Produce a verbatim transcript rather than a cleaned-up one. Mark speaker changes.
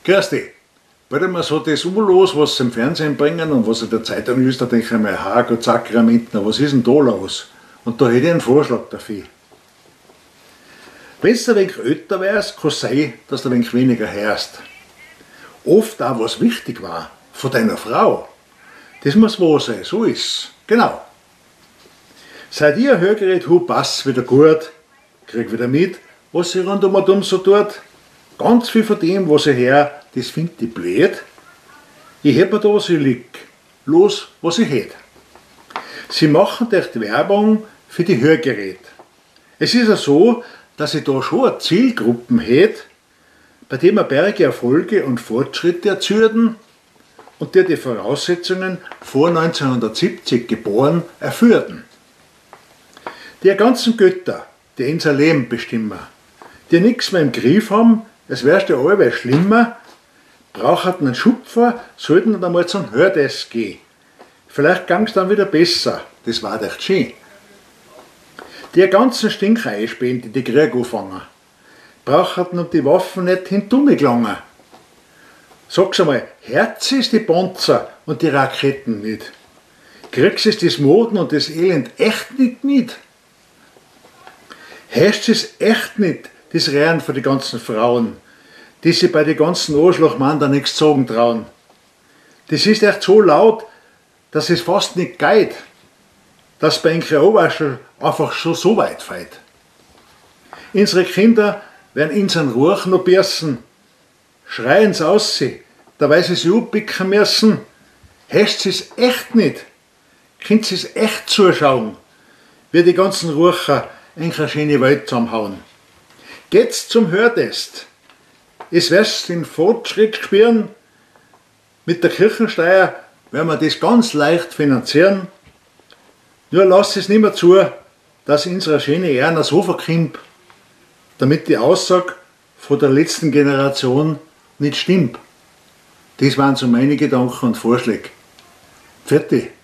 Speaker 1: Grüß dich. Bald einmal so das los, was sie im Fernsehen bringen und was in der Zeitung liest, da denke ich mir, ha, Gott Sakramenten, was ist denn da los? Und da hätte ich einen Vorschlag dafür. Wenn du ein wenig älter wärst, kann es sein, dass du ein wenig weniger hörst. Oft auch was wichtig war, von deiner Frau. Das muss wahr sein, so ist es. Genau. Seit ich ein Hörgerät habe, passt es wieder gut, krieg wieder mit, was sie rundum und um so tut. Ganz viel von dem, was ich höre, das finde ich blöd. Ich hätte mir da, was ich lieg, los, was ich hätte. Sie machen echt Werbung für die Hörgeräte. Es ist ja so, dass ich da schon eine Zielgruppe hätte, bei der man berge Erfolge und Fortschritte erzielten und der die Voraussetzungen vor neunzehnhundertsiebzig geboren erfüllten. Die ganzen Götter, die unser Leben bestimmen, die nichts mehr im Griff haben, es wär's ja allweil schlimmer, brauchen einen Schupfer, sollten dann mal zum Hördesk gehen. Vielleicht gang's dann wieder besser, das war echt schön. Die ganzen Stinkeinspähen, die die Krieg anfangen, brauchen um die Waffen nicht hintumgelangen. Sag's einmal, Herz ist die Panzer und die Raketen nicht. Kriegst es das Moden und das Elend echt nicht mit? Heißt es echt nicht, das Rehren von den ganzen Frauen, die sich bei den ganzen Arschlochmann da nichts sagen trauen. Das ist echt so laut, dass es fast nicht geht, dass bei einem Oberschel einfach schon so weit fällt. Unsere Kinder werden unseren Ruch noch bürsten, schreien sie aus, dabei sie sich abbicken müssen. Heißt es echt nicht, könnt sie es echt zuschauen, wie die ganzen Rucher eine schöne Welt zusammenhauen. Geht's zum Hörtest. Es wirst den Fortschritt spüren. Mit der Kirchensteuer werden wir das ganz leicht finanzieren. Nur lasst es nicht mehr zu, dass unsere schöne Erna so verkrimmt, damit die Aussage von der letzten Generation nicht stimmt. Das waren so meine Gedanken und Vorschläge. Fertig.